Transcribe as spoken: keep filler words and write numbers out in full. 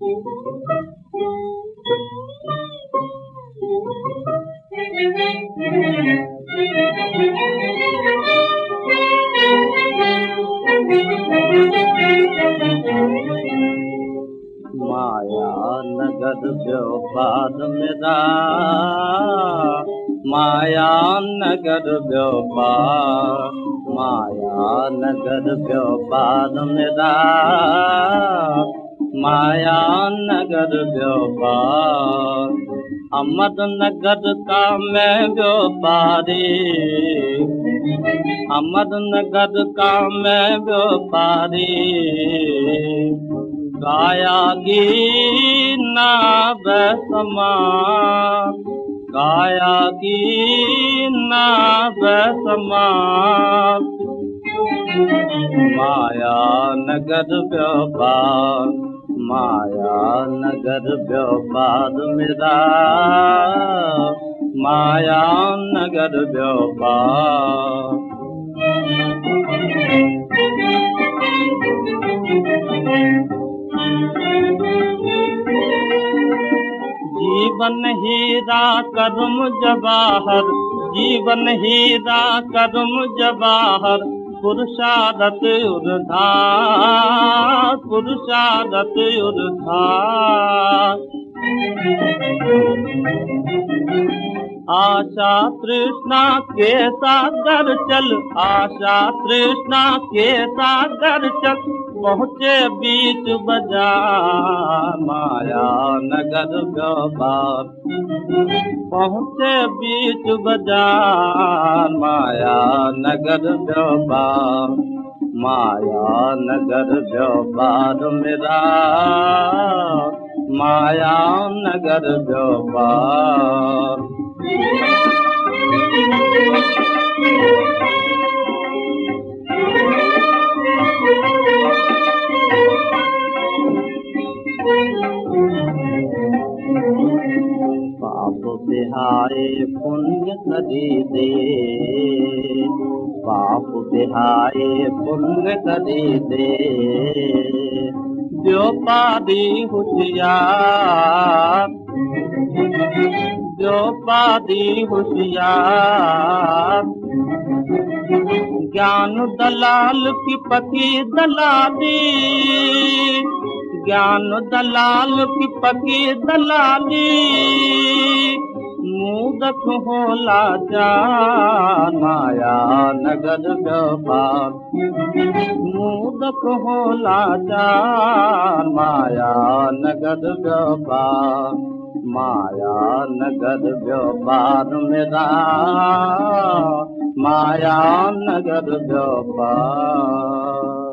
माया नगर व्यापार मेरा, माया नगर व्यापार, माया नगर व्यापार मेरा, माया नगर व्यापार। अमर नगर का मैं व्यापारी, अमर नगर का मैं व्यापारी। गाया गीना बेसमार, गाया गीना बेसमार। माया नगर व्यापार, माया नगर व्यापार मेरा, माया नगर व्यापार। जीवन हीरा कर्म जवाहर, जीवन हीरा कर्म जवाहर। पुरुषारत उर्धार, पुरुषारत उर्धार। आशा तृष्णा के सागर चल, आशा तृष्णा के सागर चल। पहुँचे बीच बाजार, माया नगर व्यापार। पहुँचे बीच बाजार, माया नगर व्यापार। माया नगर व्यापार मेरा, माया नगर व्यापार। पाप बिहाए पुण्य खरीदे, पाप बिहाए पुण्य खरीदे। व्यापारी होशियार, व्यापारी होशियार। ज्ञान दलाल की पकी दलाली, ज्ञान दलाल की पकी दलाली। मूदक हो लाचार, माया नगर व्यापार। मूदक हो लाचार, माया नगर व्यापार। माया नगर व्यापार मेरा, माया नगर व्यापार।